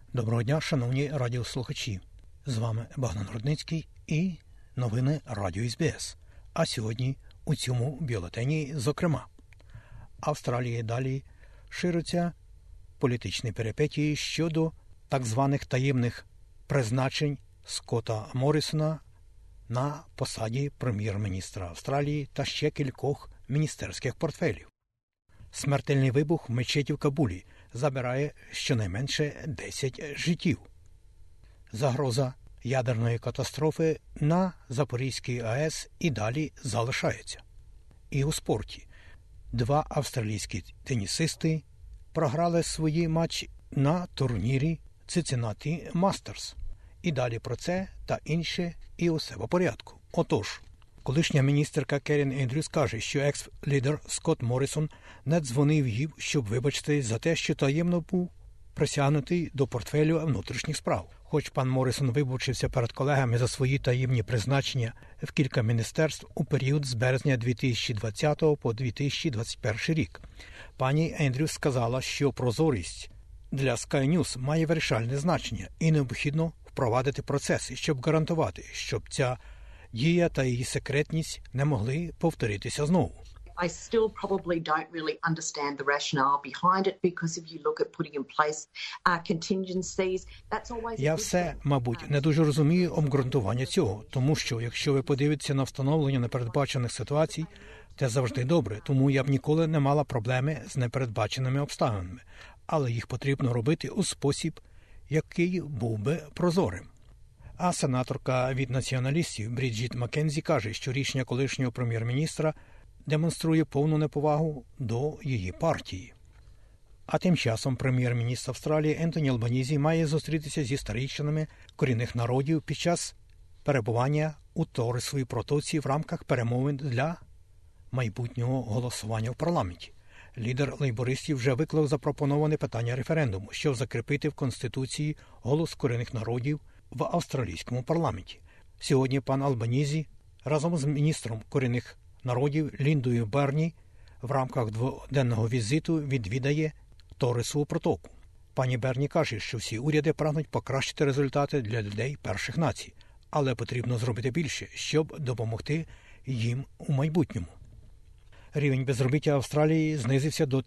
Доброго дня, шановні радіослухачі. З вами Богдан Рудницький і новини Радіо СБС. А сьогодні у цьому бюлетені, зокрема, Австралії далі ширяться політичні перипетії щодо так званих таємних призначень Скотта Моррісона на посаді прем'єр-міністра Австралії та ще кількох міністерських портфелів. Смертельний вибух в мечеті в Кабулі забирає щонайменше 10 життів. Загроза ядерної катастрофи на Запорізькій АЕС і далі залишається. І у спорті. Два австралійські тенісисти програли свої матчі на турнірі Cincinnati Masters. І далі про це та інше і усе по порядку. Отож, колишня міністерка Керрін Ендрюс каже, що екс-лідер Скотт Моррісон не дзвонив їй, щоб вибачитись за те, що таємно був присягнутий до портфелю внутрішніх справ. Хоч пан Моррісон вибачився перед колегами за свої таємні призначення в кілька міністерств у період з березня 2020 по 2021 рік. Пані Ендрюс сказала, що прозорість для Sky News має вирішальне значення і необхідно впровадити процеси, щоб гарантувати, щоб ця дія та її секретність не могли повторитися знову. I still probably don't really understand the rationale behind it because if you look at putting in place contingencies, that's always... Я все, мабуть, не дуже розумію обґрунтування цього, тому що, якщо ви подивитеся на встановлення непередбачених ситуацій, це завжди добре, тому я б ніколи не мала проблеми з непередбаченими обставинами, але їх потрібно робити у спосіб, який був би прозорим. А сенаторка від націоналістів Бріджіт Маккензі каже, що рішення колишнього прем'єр-міністра демонструє повну неповагу до її партії. А тим часом прем'єр-міністр Австралії Ентоні Албанізі має зустрітися зі старійшинами корінних народів під час перебування у Торресовій протоці в рамках перемовин для майбутнього голосування в парламенті. Лідер лейбористів вже виклав запропоноване питання референдуму, щоб закріпити в Конституції голос корінних народів в австралійському парламенті. Сьогодні пан Албанізі разом з міністром корінних народів Ліндою Берні в рамках дводенного візиту відвідає Торресову протоку. Пані Берні каже, що всі уряди прагнуть покращити результати для людей перших націй, але потрібно зробити більше, щоб допомогти їм у майбутньому. Рівень безробіття Австралії знизився до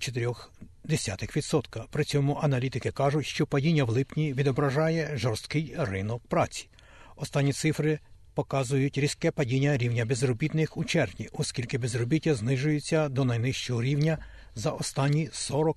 3,4%. При цьому аналітики кажуть, що падіння в липні відображає жорсткий ринок праці. Останні цифри показують різке падіння рівня безробітних у червні, оскільки безробіття знижується до найнижчого рівня за останні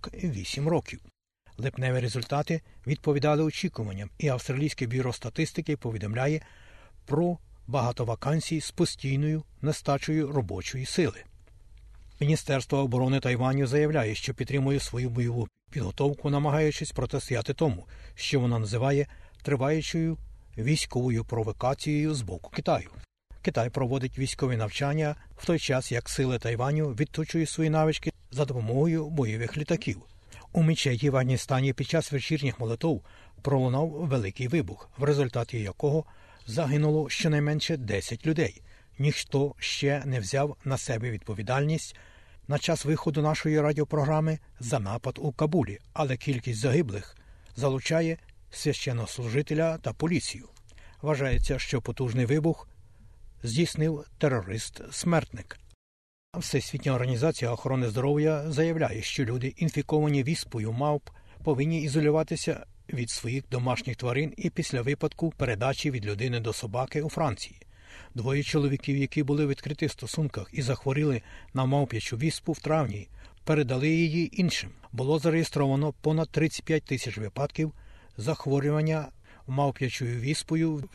48 років. Липневі результати відповідали очікуванням, і Австралійське бюро статистики повідомляє про багато вакансій з постійною нестачею робочої сили. Міністерство оборони Тайваню заявляє, що підтримує свою бойову підготовку, намагаючись протистояти тому, що вона називає триваючою військовою провокацією з боку Китаю. Китай проводить військові навчання в той час, як сили Тайваню відточують свої навички за допомогою бойових літаків. У мечеті в Афганістані під час вечірніх молитов пролунав великий вибух, в результаті якого загинуло щонайменше 10 людей. Ніхто ще не взяв на себе відповідальність на час виходу нашої радіопрограми за напад у Кабулі, але кількість загиблих залучає священнослужителя та поліцію. Вважається, що потужний вибух здійснив терорист-смертник. Всесвітня організація охорони здоров'я заявляє, що люди, інфіковані віспою мавп, повинні ізолюватися від своїх домашніх тварин і після випадку передачі від людини до собаки у Франції. Двоє чоловіків, які були в відкритих стосунках і захворіли на мавп'ячу віспу в травні, передали її іншим. Було зареєстровано понад 35 тисяч випадків захворювання мавп'ячою віспою в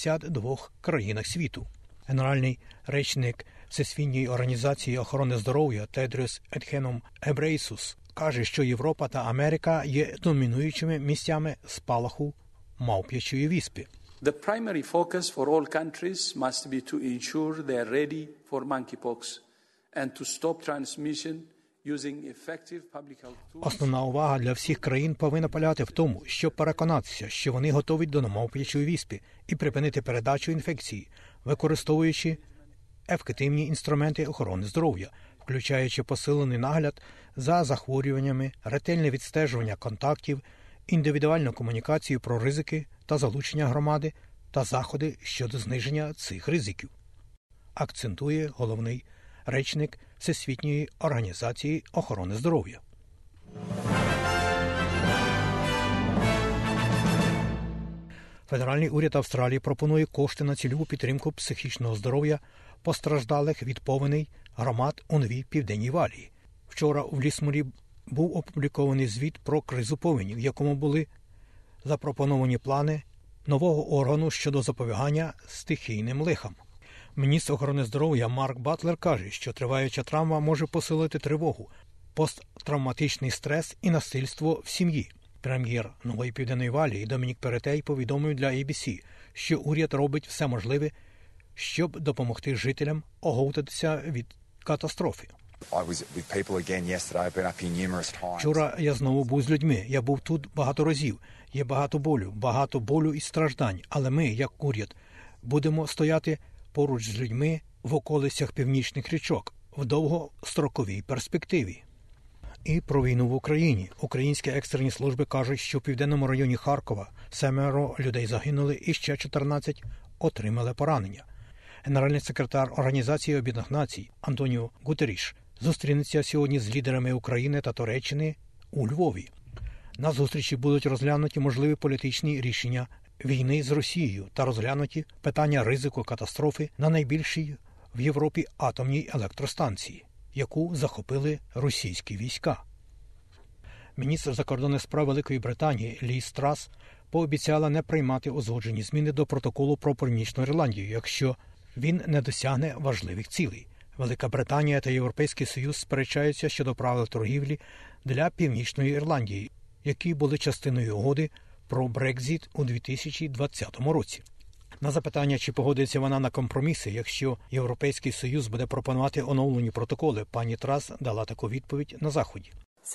92 країнах світу. Генеральний речник Всесвітньої організації охорони здоров'я Тедрос Адханом Гебрейсус каже, що Європа та Америка є домінуючими місцями спалаху мавп'ячої віспи. The primary focus for all countries must be to ensure they are ready for monkeypox and to stop transmission using effective public health tools. Основна увага для всіх країн повинна полягати в тому, щоб переконатися, що вони готові до мавп'ячої віспи і припинити передачу інфекції, використовуючи ефективні інструменти охорони здоров'я, включаючи посилений нагляд за захворюваннями, ретельне відстежування контактів індивідуальну комунікацію про ризики та залучення громади та заходи щодо зниження цих ризиків, акцентує головний речник Всесвітньої організації охорони здоров'я. Федеральний уряд Австралії пропонує кошти на цільову підтримку психічного здоров'я постраждалих від повеней громад у Новій Південній Валії. Вчора в Лісморі був опублікований звіт про кризу повені, в якому були запропоновані плани нового органу щодо запобігання стихійним лихам. Міністр охорони здоров'я Марк Батлер каже, що триваюча травма може посилити тривогу, посттравматичний стрес і насильство в сім'ї. Прем'єр Нової Південної Валії Домінік Перетей повідомив для ABC, що уряд робить все можливе, щоб допомогти жителям оговтатися від катастрофи. Вчора я знову був з людьми. Я був тут багато разів. Є багато болю і страждань. Але ми, як уряд, будемо стояти поруч з людьми в околицях північних річок в довгостроковій перспективі. І про війну в Україні. Українські екстрені служби кажуть, що в південному районі Харкова 7 людей загинули і ще 14 отримали поранення. Генеральний секретар Організації Об'єднаних Націй Антоніо Гутеріш зустрінеться сьогодні з лідерами України та Туреччини у Львові. На зустрічі будуть розглянуті можливі політичні рішення війни з Росією та розглянуті питання ризику катастрофи на найбільшій в Європі атомній електростанції, яку захопили російські війська. Міністр закордонних справ Великої Британії Ліз Трас пообіцяла не приймати узгоджені зміни до протоколу про Північну Ірландію, якщо він не досягне важливих цілей. Велика Британія та Європейський Союз сперечаються щодо правил торгівлі для Північної Ірландії, які були частиною угоди про Брекзит у 2020 році. На запитання, чи погодиться вона на компроміси, якщо Європейський Союз буде пропонувати оновлені протоколи, пані Трас дала таку відповідь на Заході.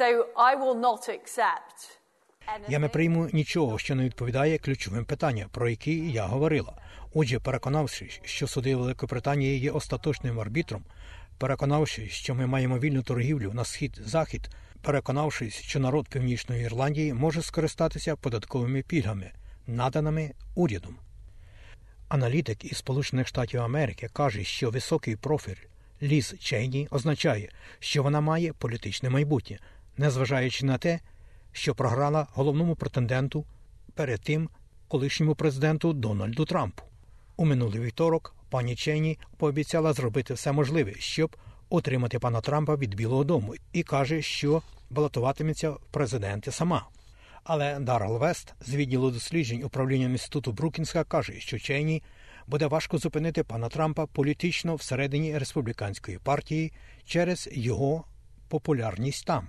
Я не прийму нічого, що не відповідає ключовим питанням, про які я говорила. Отже, переконавшись, що суди Великобританії є остаточним арбітром, переконавшись, що ми маємо вільну торгівлю на схід-захід, переконавшись, що народ Північної Ірландії може скористатися податковими пільгами, наданими урядом. Аналітик із Сполучених Штатів Америки каже, що високий профіль Ліз Чейні означає, що вона має політичне майбутнє, незважаючи на те, що програла головному претенденту перед тим колишньому президенту Дональду Трампу. У минулий вівторок пані Чейні пообіцяла зробити все можливе, щоб отримати пана Трампа від Білого дому, і каже, що балотуватиметься в президенти сама. Але Даррел Вест з відділу досліджень управління інституту Брукінська каже, що Чейні буде важко зупинити пана Трампа політично всередині республіканської партії через його популярність там.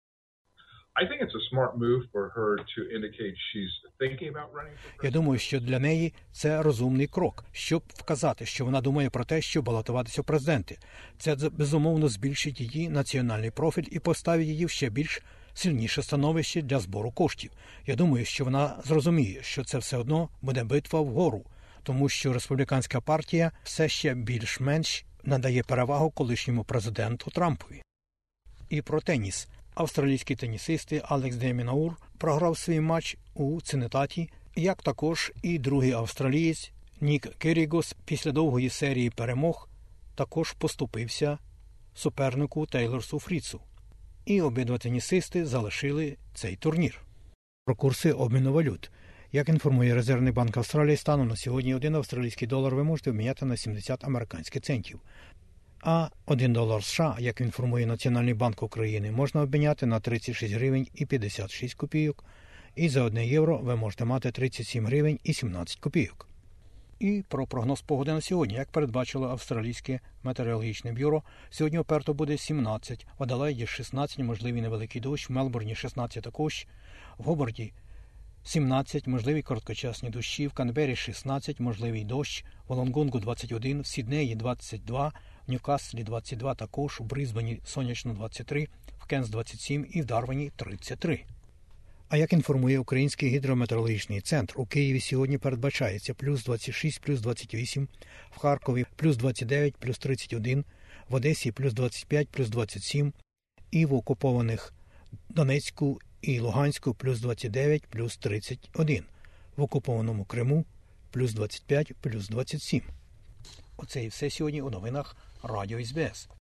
Я думаю, що для неї це розумний крок, щоб вказати, що вона думає про те, щоб балотуватися в президенти. Це, безумовно, збільшить її національний профіль і поставить її в ще більш сильніше становище для збору коштів. Я думаю, що вона зрозуміє, що це все одно буде битва вгору, тому що республіканська партія все ще більш-менш надає перевагу колишньому президенту Трампові. І про теніс. Австралійський тенісист Алекс де Мінаур програв свій матч у Цинциннаті, як також і другий австралієць Нік Кирігос після довгої серії перемог також поступився супернику Тейлорсу Фріцу. І обидва тенісисти залишили цей турнір. Про курси обміну валют. Як інформує Резервний банк Австралії, станом на сьогодні 1 австралійський долар ви можете обміняти на 70 американських центів. А 1 долар США, як інформує Національний банк України, можна обміняти на 36 гривень і 56 копійок. І за 1 євро ви можете мати 37 гривень і 17 копійок. І про прогноз погоди на сьогодні. Як передбачило Австралійське метеорологічне бюро, сьогодні у Перту буде 17, в Аделаїді 16, можливий невеликий дощ, в Мелбурні 16 також, в Гобарті 17, можливі короткочасні дощі, в Канбері 16, можливий дощ, в Волонгонгу 21, в Сіднеї 22, в Ньюкаслі 22 також, в Брисбені сонячно 23, в Кенс 27 і в Дарвіні 33. А як інформує Український гідрометеорологічний центр, у Києві сьогодні передбачається плюс 26, плюс 28, в Харкові плюс 29, плюс 31, в Одесі плюс 25, плюс 27 і в окупованих Донецьку і Луганську плюс 29, плюс 31. В окупованому Криму плюс 25, плюс 27. Оце і все сьогодні у новинах Радіо СБС.